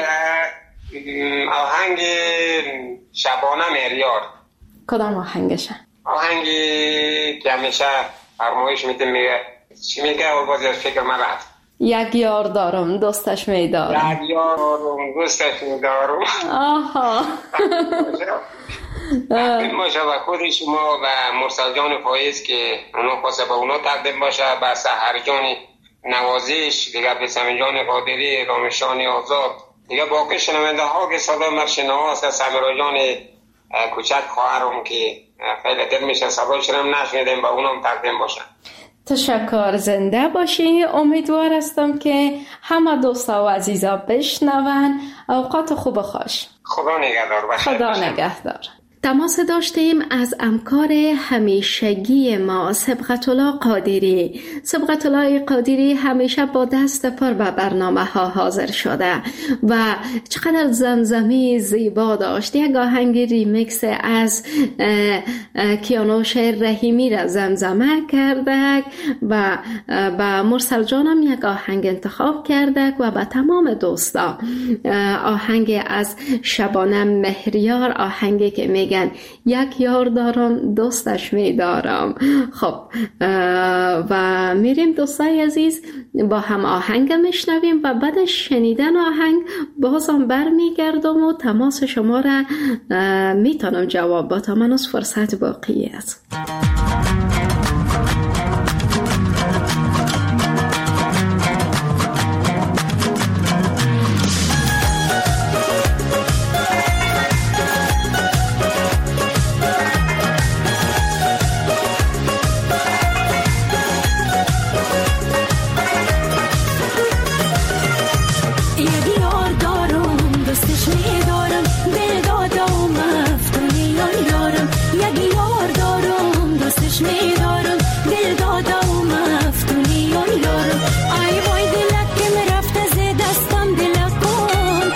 آهنگ شبانه میریار. کدام آهنگشه؟ آهنگی که همیشه فرمایش میده، میگه چی میگه و باز از فکر من رفت. یک یار دارم دوستش میدارم. یک یار دارم دوستش میدارم. آها. تقدیم باشه به خود شما و مرسل جان فایز که اونا خواسته به اونا تقدیم باشه، به سحر جان نوازش دیگه، به سمی جان قادری، رامشان آزاد دیگه، باقی شنونده ها که صدا مرشنه هست، سمیرا جان کوچک خواهرم که خیلی دل میشه صدایش رو نشنیدیم، به اونم تقدیم باشه. تشکر، زنده باشی. امیدوار هستم که همه دوستا و عزیزا بشنون. اوقات خوب خوش. خدا نگهدار باشه. خدا نگهدار. تماس داشتیم از همکار همیشگی ما سبقت‌الله قادری. سبقت‌الله قادری همیشه با دست پر به برنامه ها حاضر شده و چقدر زمزمی زیبا داشت. یک آهنگ ریمیکس از کیانوش رحیمی را زمزمه کرده و با مرسل جانم یک آهنگ انتخاب کرده و با تمام دوستا آهنگ از شبانه مهریار، آهنگی که میگن یک یار دارم دوستش میدارم. خب و میریم دوستای عزیز با هم آهنگ میشنویم و بعد شنیدن آهنگ بازم بر میگردم و تماس شما را میتونم جواب با تا من از فرصت باقی است. دستم دلکن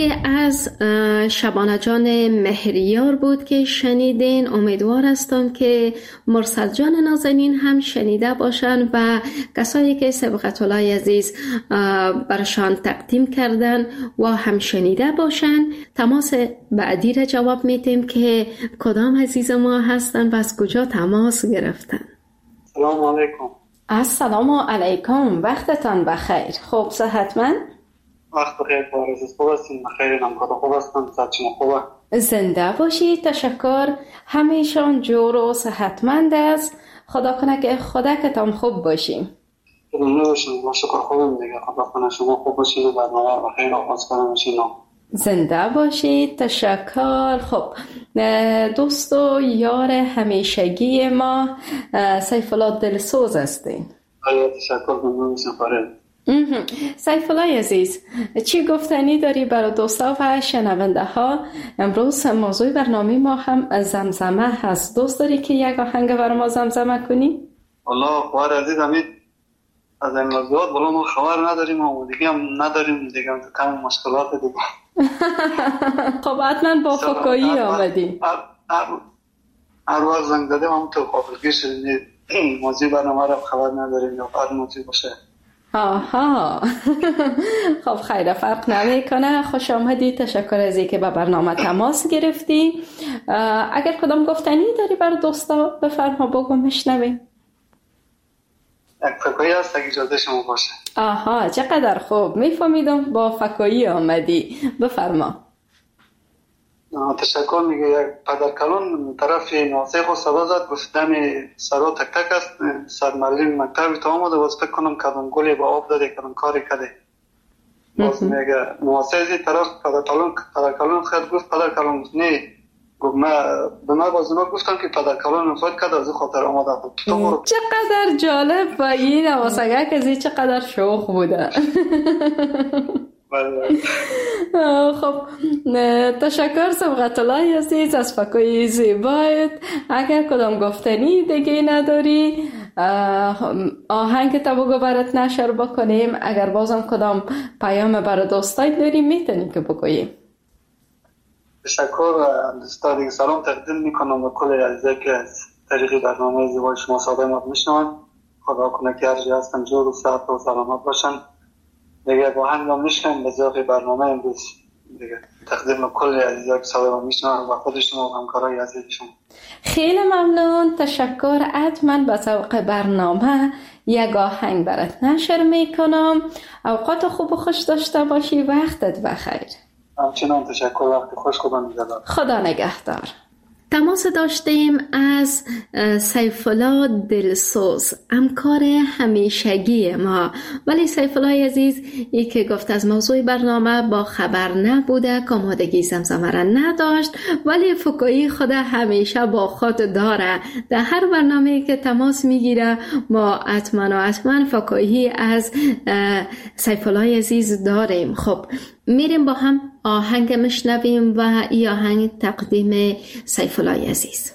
آهنگ از شبانه جان مهریار بود که شنیدین. امیدوار هستم که مرسل جان نازنین هم شنیده باشن و کسایی که سبقت الله عزیز برشان تقدیم کردن و هم شنیده باشن. تماس بعدی را جواب میتیم که کدام عزیز ما هستن و از کجا تماس گرفتن. سلام علیکم. السلام علیکم، وقتتان بخیر. خوب صحتمند؟ وقت بخیر بارز خوب هستیم. بخیر نم کتا خوب هستم. صحت شما خوبه؟ زنده باشید. تشکر. همیشان جور و صحتمند است. خدا کنه که خدا کتان خوب باشیم. ممنون باشیم. ما شکر خوبیم دیگه. خدا کنه شما خوب باشین و برنامه بخیر آغاز کنم باشین. زنده باشید. تشکر. خب دوست و یار همیشگی ما سیف الله دلسوز هستین. آیا تشکر. ممنون باشیم. فرید سیف الله عزیز، چی گفتنی داری برای دوستا و شنونده ها؟ امروز موضوع برنامه ما هم زمزمه هست. دوست داری که یک آهنگ برای ما زمزمه کنی؟ والله خوار عزیز امید از این موضوعات ولی ما خبر نداریم و دیگه هم نداریم دیگه هم کم مشکلات دیگه. خب حتما با فکایی آمدی. هر وقت زنگ دادیم هم تو قابلگی شدیم موضوع برنامه را خبر نداریم یا هر موضوع باشه. آها. خب خیره، فرق نمی کنه. خوش آمدی. تشکر از اینکه به برنامه تماس گرفتی. اگر کدام گفتنی داری برای دوستا بفرما، بگو میشنویم. یک فکایی هست اگه اجازه شما باشه. آها، چقدر خوب. میفهمیدم با فکایی آمدی. بفرما. تشکر. میگه یک پدرکلان طرف ناسخ و سبا زد، گفتم سرا تک تک است. سرمرلین مکتبی تا آمده باز فکر کنم کدام گلی با آب داده کدام کاری کده. باز میگه ناسخی طرف پدرکلان پدرکلان خیلی گفت پدرکلان نه گفت ما به ما باز اونا گفتم که پدرکلان فوت کرد از خاطر آمده بود. چقدر جالب و این نواسگه کزی چقدر شوخ بوده. خب تشکر سبقت الله عزیز از فکای زیبایت. اگر کدام گفتنی دیگه نداری آهنگ تا بگو برات نشر بکنیم. اگر بازم کدام پیام برای دوستای داریم میتونیم که بگوییم. تشکر. دوستا دیگه سلام تقدیم میکنم به کل عزیزایی که از طریق برنامه زیبای شما صدای ما میشنون. خدا کنه که هر جا هستن جور و صحت و سلامت باشن. دیگه با هنگام میشکنم به ذاقی برنامه امروز دیگه تقدیم کل عزیزایی که صدای ما میشنون و خود شما و همکارای عزیز شما. خیلی ممنون. تشکر. حتما به ذوق برنامه یک آهنگ برات نشر میکنم. اوقات خوب و خوش داشته باشی. وقتت بخیر. همچنان تشکر. وقت خوش. خدا نگهدار. خدا نگهدار. تماس داشتیم از سیف الله دلسوز، همکار همیشگی ما. ولی سیف الله عزیز ای که گفت از موضوع برنامه با خبر نبوده، آمادگی زمزمه را نداشت، ولی فکایی خود همیشه با خود داره. در هر برنامه که تماس میگیره ما حتما و حتما فکایی از سیف الله عزیز داریم. خب میریم با هم آهنگ مشنویم و این آهنگ تقدیم سیف الله عزیز.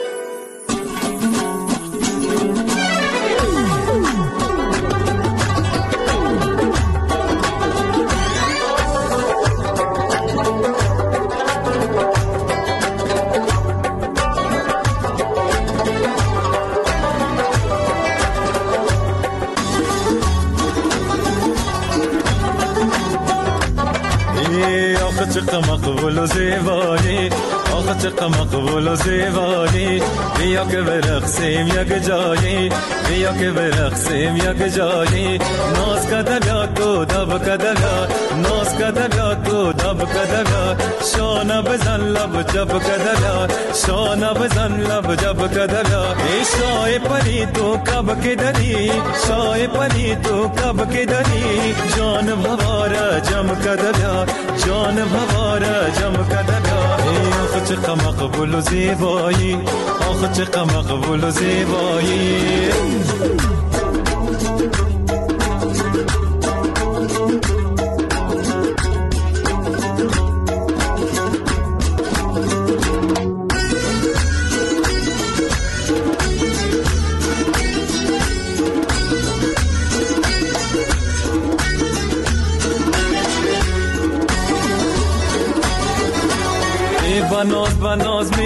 چقدر مقبول و زیبایی، آخه چقدر مقبول و زیبایی. بیا که برقصیم یک جایی، بیا که برقصیم یک جایی. ناز کده بیا تو دب کده بیا، ناز کده بیا تو دب کده بیا. شانه بزن لب جب کده بیا، شانه بزن لب جب کده بیا. ای شای پری تو کب که دری، شای پری تو کب که دری. جان بواره جم کده بیا، جان بواره جم کده بیا. ای آخه چقدر مقبول و زیبایی، آخه چقدر مقبول و زیبایی.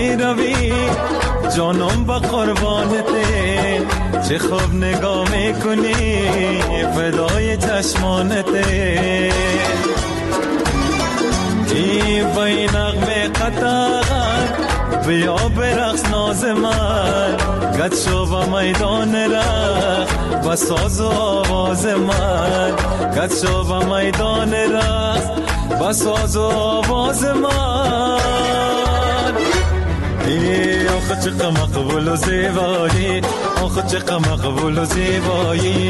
می روی جانم با قربانته، چه خوب نگاه میکنی فدای چشمانته. ای بای نغمه قطار بیا برقص ناز من، گد شو با میدان رقص با ساز و آواز من، گد شو با میدان رقص با ساز و آواز من. ای آخه چقدر مقبول و زیبایی، آخه چقدر مقبول و زیبایی.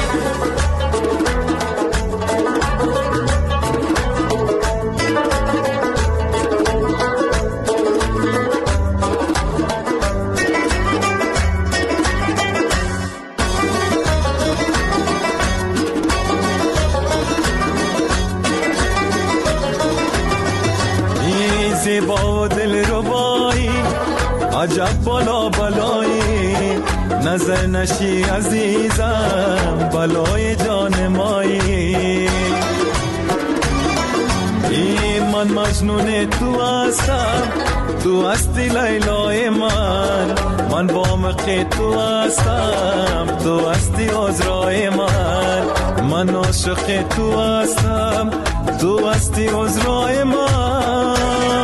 زیبا و دل ربایی عجب بالا بالایی، نظر نشی عزیزم بلای جان مایی. ای من مجنون تو هستم، تو هستی لیلای من، من با مخی تو هستم، تو هستی عذرای من، من عاشق تو هستم، تو هستی عذرای من.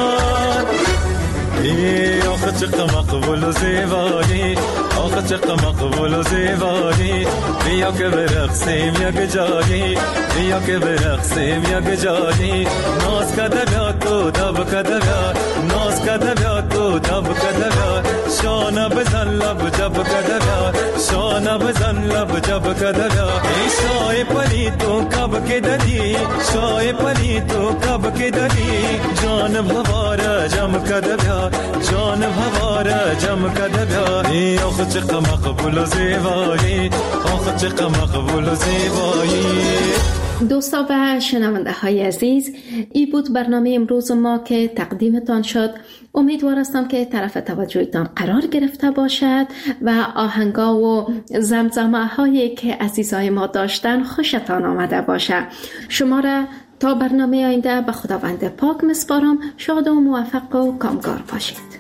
ای آخه چقدر مقبول و زیبایی، آخه چقدر مقبول و زیبایی. بیا که برقصیم یک جایی، بیا که برقصیم یک جایی. ناز کده بیا تو دب کده بیا، ناز کده بیا تو دب کده بیا. شانه بزن لب جب کده بیا، شانه بزن لب جب کده بیا. ای شای پلی تو کب که ددی، شای پلی تو کب که ددی. جانب هواره جم کده بیا، جانب هواره جم کده بیا. ای آخه چقدر مقبول و زیبایی، آخه چقدر مقبول و زیبایی. دوستا و شنونده های عزیز، ای بود برنامه امروز ما که تقدیمتان شد. امیدوار هستم که طرف توجهتان قرار گرفته باشد و آهنگا و زمزمه هایی که عزیزای ما داشتن خوشتان آمده باشد. شما را تا برنامه آینده به خداوند پاک مسپارم. شاد و موفق و کامگار باشید.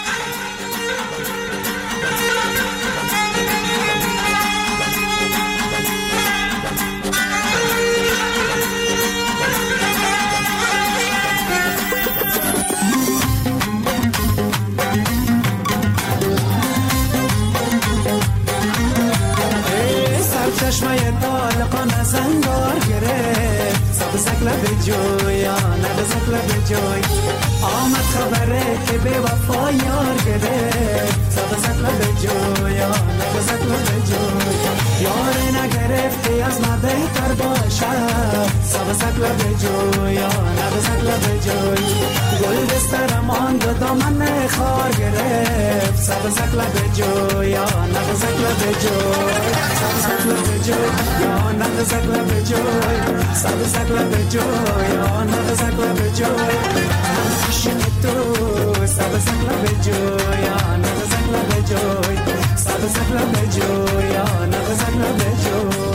چشمه طالقان از انگار گرفت، سبزک لب جویان نبزک لب جوی. آمد خبره که به وفا یار گرفت، سبزک لب جویان نبزک لب جوی. یار نگرفتی از ما بهتر باشد، سبزک لب جویان نبزک لب جوی. گل دسترم آن دو دامن خار گرفت، سبزک لب جویان نبزک لب جوی. سبزک لب جوی یا نبزک لب جوی، سبزک لب جوی یا نبزک لب جوی. عاشق تو سبزک لب جوی یا نبزک لب جوی، سبزک لب جوی یا نبزک لب جوی.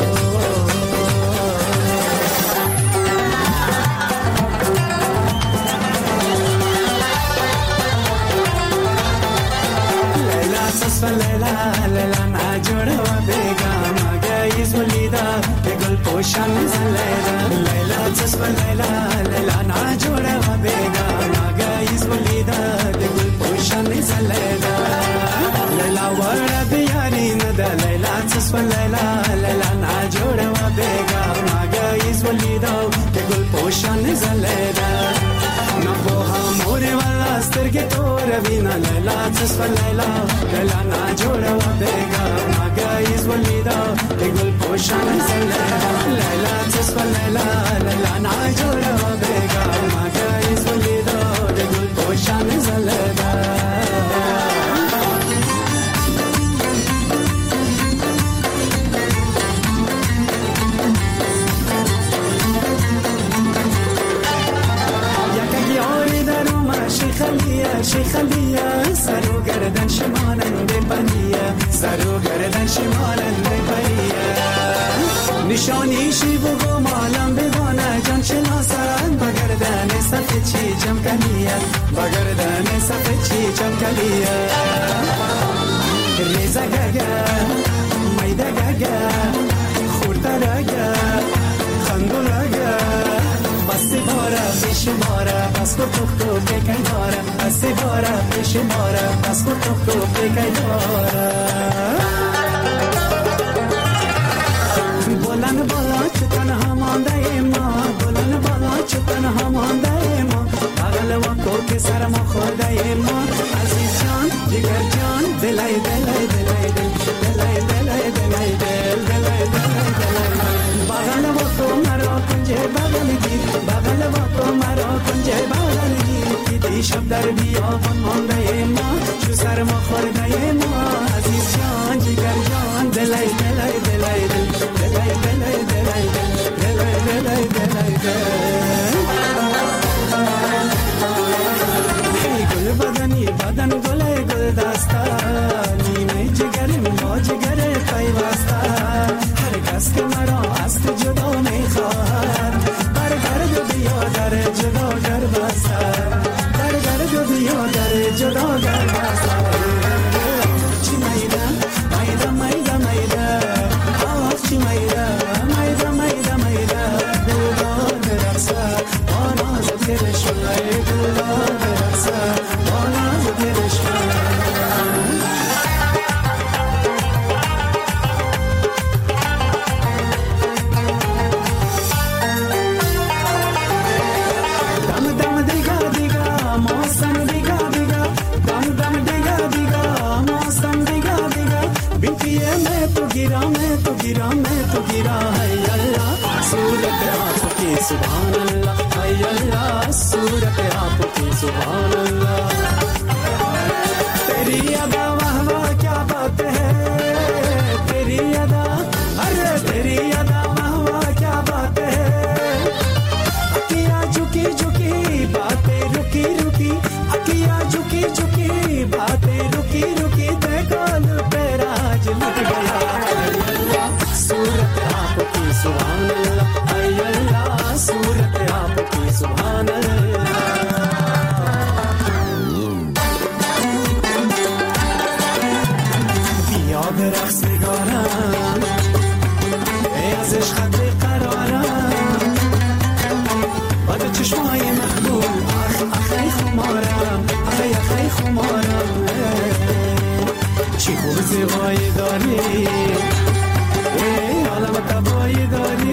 لیلا لیلا ناجوڑا و بیگم گایز ولیدا که گل پوشان زلیدا. لیلا تصف لیلا لیلا ناجوڑا و بیگم گایز ولیدا که گل پوشان زلیدا. لیلا ورد بیاری ندا لیلا تصف لیلا لیلا ناجوڑا و بیگم گایز ولیدا که گل پوشان زلیدا. نبوها موری والا سترگی تو روینا لیلا تصف لیلا لیلا ناجوڑا و بیگم گایز ولیدا که گل پوشان زلیدا. لیلا تصف لیلا لیلا ناجوڑا و بیگم گایز ولیدا که گل پوشان زلیدا. شیخلیه شیخلیه سرو گردن شمالنده پریه، سرو گردن شمالنده پریه. نشانی شی بگو مالم بگانه جان شناسن با گردن سفید چی چمکلیه بگردن صف چی چمکلیه ریزه گگه میده گگه خورده رگه خندولگه بسی باره پیش باره بس کو توک تو بکی داره بسی باره پیش باره بس کو توک تو بکی داره بلند بالا چه تنها مانده ما بلند بالا چه تنها مانده ما بغل وکو که سر ما خورده ما عزیز جان جگر جان دلای دلای دلای دل دلای دلای دلای دل دلای دلای دلای بغل وکو مرا کنجه بغل گیر بغل وکو مرا کنجه بغل گیر دیدی شب در بیابان مانده ما چو سر ما خورده ما عزیز جان جگر جان دلای دلای دلای دل دلای دلای دلای دلای دلای دلای دلای گل بدنی بدن گل گل دستا نیمه جگرم با جگر پیوسته هر کس که مرا از تو جدا میخواهد برگرد بیا در جدا گر بسته برگرد بیا در جدا گر بسته چی میده میده میده میده آه چی میده میده میده میده دلدار برقصه آناز گرشونه دلدار برقصه آناز گرشونه गिरा मैं तो गिरा मैं तो गिरा है अल्लाह सूरत आपकी सुभान अल्लाह है अल्लाह सूरत आपकी सुभान अल्लाह तेरी अदा वाह वाह क्या बात है तेरी अदा अरे तेरी अदा वाह वाह क्या बात है अकिया झुकी झुकी बातें रुकी रुकी अकिया झुकी झुकी बातें रुकी रुकी देखो पे राज लग गया सूरत आपकी सुभान अल्लाह है अल्लाह सूरत आपकी सुभान अल्लाह بیا به رقص نگارم ای از عشقت قرارم با تو چشمای محبوب اخ اخی خمارم اخی اخی خمارم چی خوب زیبایی داری ای عالم تبایی داری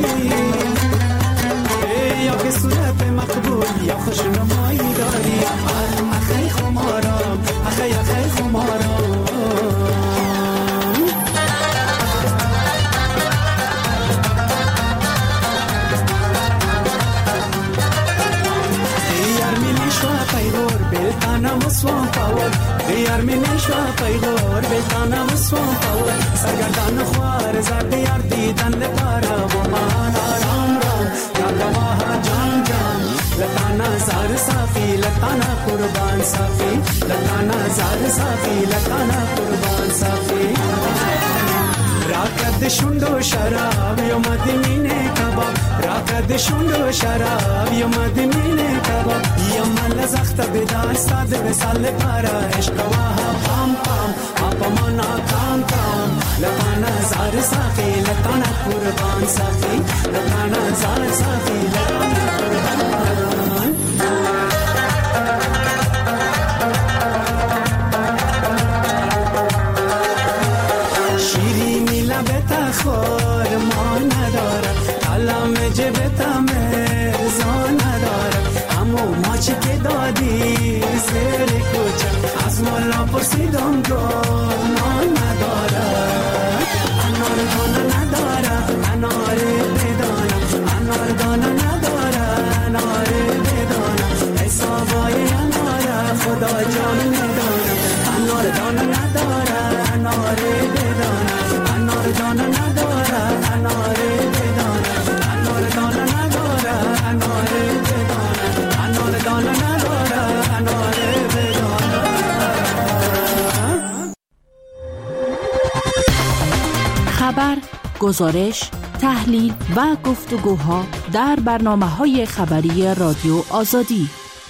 ای یا که صورت مقبول یا خوش نمایی داری اخی خمارم اخی اخی خمارم پیغور بلتانا مسوان پاور دیار می نشوا پیغور بلتانا مسوان پاور سرگردان خوار زرد یار دیدن لپارا و مان آرام رام یادما جان جان لتانا زار صافی لتانا قربان صافی لتانا زار صافی لتانا قربان صافی راکد شندو شراب یوم دمینه کباب راکد شندو شراب یوم دمینه کباب یوم لزخت بدان استاد وسال پارا عشق واه پام پام اپ منا کام کام لتانا زار صافی لتانا قربان صافی لتانا زار صافی لتانا قربان شیرینی لبت خور ما نداره کلام جبت مرزا نداره همو ماچی که دادی زیر کوچه از مولا پرسیدم گنا نداره انار دانه نداره انار بدانه انار دانه نداره انار بدانه حسابای اناره خدا جان نداره انار دانه نداره انار بدانه انار دانه نداره انار بدانه انار دانه نداره انار بدانه انار دانه نداره انار بدانه. خبر، گزارش، تحلیل و گفتگوها در برنامه‌های خبری رادیو آزادی.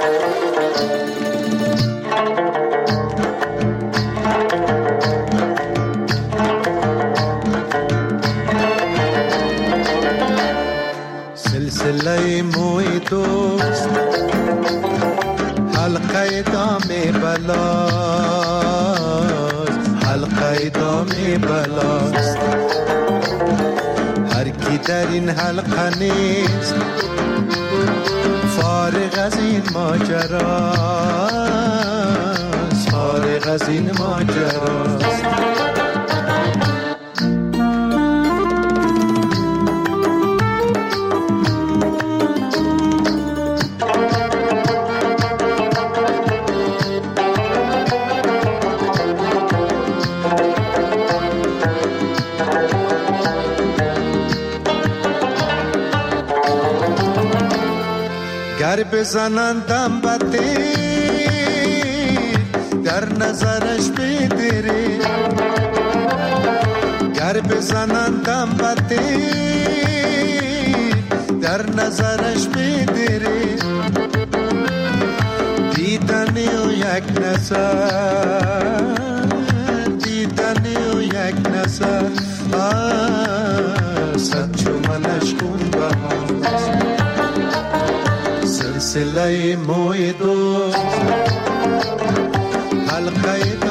سلسله موی دوست حلقه دام بلاست، حلقه دام بلاست. هر کی در این حلقه نیست فارغ از این ماجراست، فارغ از این ماجراست. گر بزنندم بده در نظرش بدره، گر بزنندم بده در نظرش بدره. دیدنی و یک نظر، دیدنی و یک نظر صد چو منش خون بهاست. سلسله موی دوست حلقه